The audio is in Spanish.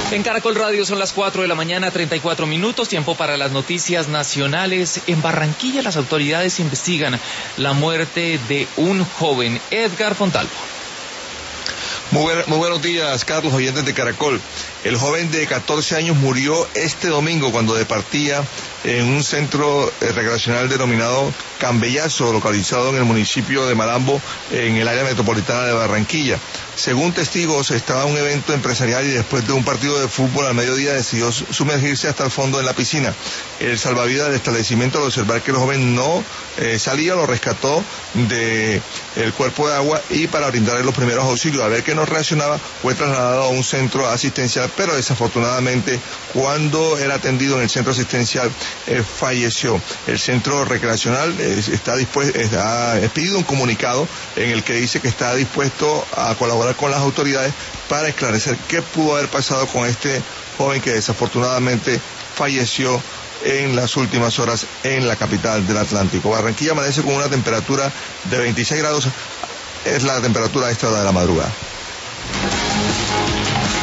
En Caracol Radio son las 4 de la mañana, 34 minutos, tiempo para las noticias nacionales. En Barranquilla las autoridades investigan la muerte de un joven, Edgar Fontalvo. Muy buenos días, Carlos, oyentes de Caracol. El joven de 14 años murió este domingo cuando departía en un centro recreacional denominado Cambellazo, localizado en el municipio de Malambo, en el área metropolitana de Barranquilla. Según testigos, estaba en un evento empresarial y después de un partido de fútbol al mediodía decidió sumergirse hasta el fondo en la piscina. El salvavidas del establecimiento, al observar que el joven no salía, lo rescató del cuerpo de agua y para brindarle los primeros auxilios. Al ver que no reaccionaba, fue trasladado a un centro asistencial, pero desafortunadamente cuando era atendido en el centro asistencial falleció. El centro recreacional ha expedido un comunicado en el que dice que está dispuesto a colaborar con las autoridades para esclarecer qué pudo haber pasado con este joven que desafortunadamente falleció en las últimas horas en la capital del Atlántico. Barranquilla amanece con una temperatura de 26 grados, es la temperatura a esta hora de la madrugada.